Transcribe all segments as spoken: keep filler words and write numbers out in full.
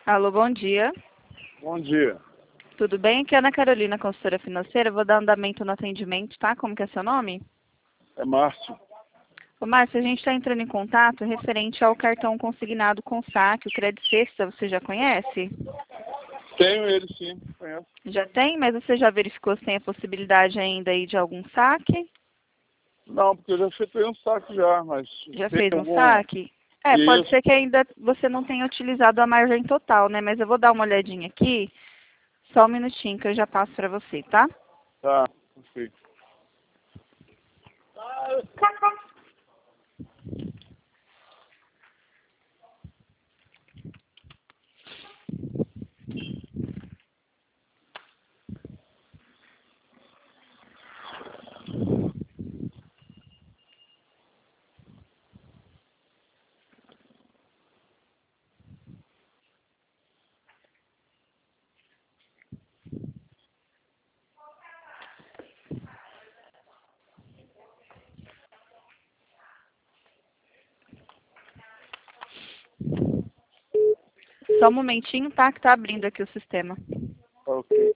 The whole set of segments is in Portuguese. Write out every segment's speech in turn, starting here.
Alô, bom dia. Bom dia. Tudo bem? Aqui é a Ana Carolina, consultora financeira. Vou dar andamento no atendimento, tá? Como que é seu nome? É Márcio. Ô, Márcio, a gente está entrando em contato referente ao cartão consignado com saque, o Credit Sexta. Você já conhece? Tenho ele sim, conheço. Já tem? Mas você já verificou se tem a possibilidade ainda aí de algum saque? Não, porque eu já efetuei um saque já, mas... Já tem fez um algum... saque? É, pode Isso. ser que ainda você não tenha utilizado a margem total, né? Mas eu vou dar uma olhadinha aqui. Só um minutinho que eu já passo para você, tá? Tá, perfeito. Só um momentinho, tá? Que tá abrindo aqui o sistema. Ok.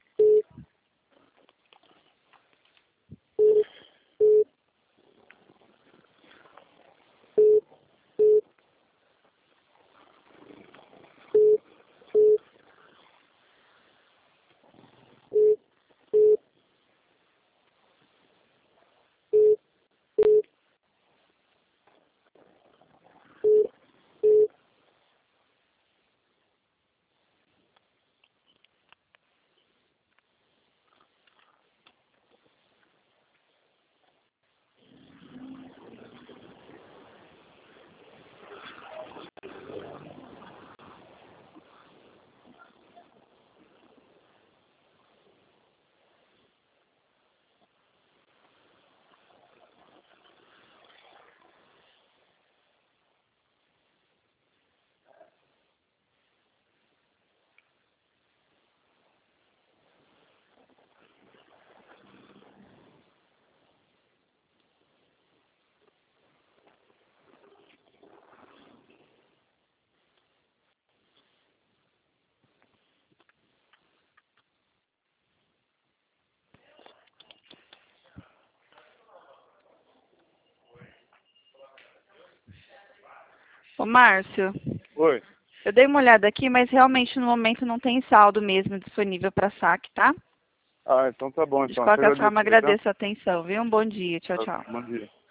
Ô, Márcio, Oi. eu dei uma olhada aqui, mas realmente no momento não tem saldo mesmo disponível para saque, tá? Ah, então tá bom, De então. Te qualquer agradeço, forma, tá? agradeço a atenção, viu? Um bom dia. Tchau, tchau. Bom dia.